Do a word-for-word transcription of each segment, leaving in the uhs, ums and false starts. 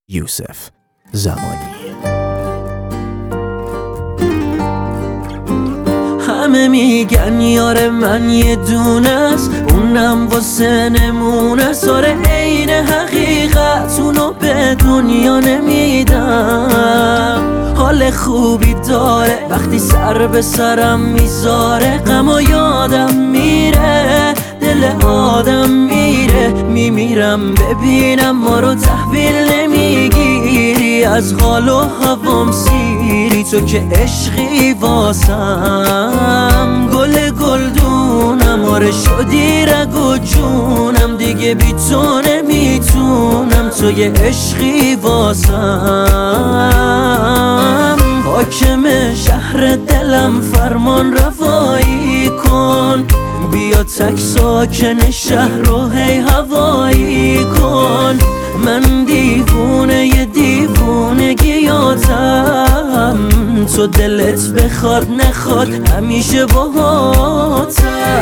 یوسف زمانی. همه میگن یار من یه دونه است، اونم واسه نمونه. ساره عین حقیقت اونو به دنیا نمیدم. حال خوبی داره وقتی سر به سرم میذاره، غم و یادم میره، دل آدم میره. میمیرم ببینم ما رو تحویل نمیگیری، از حال و هوام سیری. تو که عشقی واسم، گل گلدونم، آره شدی رگ و جونم. دیگه بی تو نمیتونم، تو یه عشقی واسم. حاکم شهر دلم فرمان روایی کن، بیا تک ساکن شهر رو هی هوایی کن. من دیوونه ی دیوونگیاتم، تو دلت بخواد نخواد همیشه باهاتم.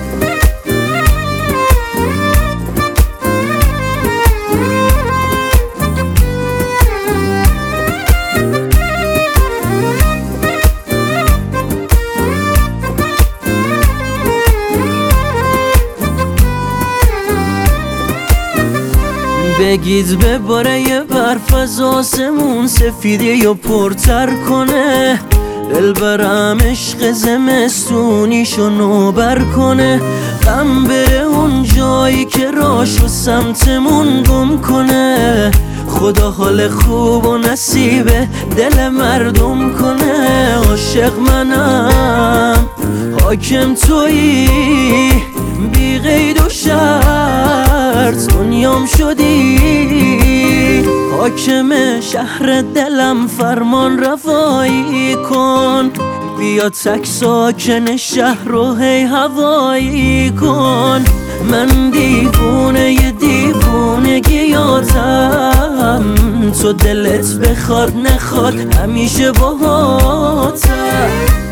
بگید بباره یه برف از آسمون، سفیدی و پرتر کنه. دل برم عشق زمستونیشو نوبر کنه. غم بره اون جایی که راشو سمتمون گم کنه. خدا حال خوب و نصیب دل مردم کنه. عاشق منم، حاکم تویی، بی قید و شرط دنیام شدی. حاکم شهر دلم فرمان روایی کن، بیا تک ساکن شهر رو هی هوایی کن. من دیوونه ی دیوونگیاتم، تو دلت بخواد نخواد همیشه باهاتم.